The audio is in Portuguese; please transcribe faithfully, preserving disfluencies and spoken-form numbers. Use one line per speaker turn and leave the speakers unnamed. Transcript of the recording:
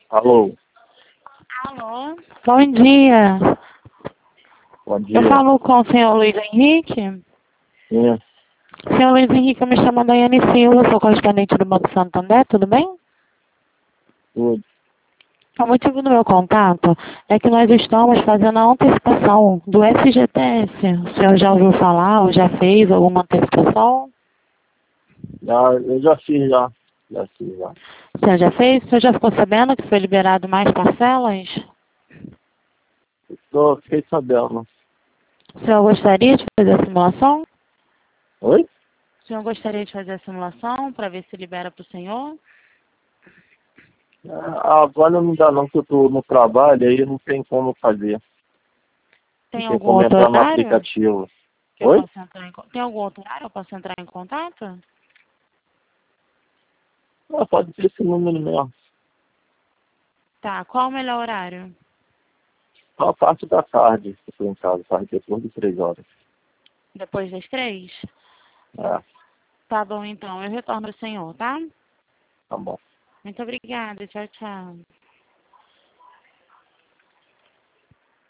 Alô?
Alô? Bom dia.
Bom dia.
Eu falo com o senhor Luiz Henrique.
Sim,
Senhor Luiz Henrique, eu me chamo Daiane Silva, sou correspondente do Banco Santander, tudo bem?
tudo.
O motivo do meu contato é que nós estamos fazendo a antecipação do S G T S. O senhor já ouviu falar ou já fez alguma antecipação?
Já, eu já fiz já. Já fiz já.
O senhor já fez? O senhor já ficou sabendo que foi liberado mais parcelas?
Tô, fiquei sabendo.
O senhor gostaria de fazer a simulação?
Oi?
O senhor gostaria de fazer a simulação para ver se libera para o senhor?
Ah, agora não dá não, que eu tô no trabalho, aí não tem como fazer. Não
Tem
tem
algum
como
outro
entrar no
horário
aplicativo.
que eu
Oi?
possa entrar em... co- Tem algum outro horário que eu posso entrar em contato?
Ah, pode ser esse número mesmo.
Tá, qual o melhor horário?
Só a parte da tarde, se for em casa, tarde depois de três horas.
Depois das três?
É,
Tá bom, então. Eu retorno ao senhor, tá?
tá bom.
Muito obrigada. Tchau, tchau.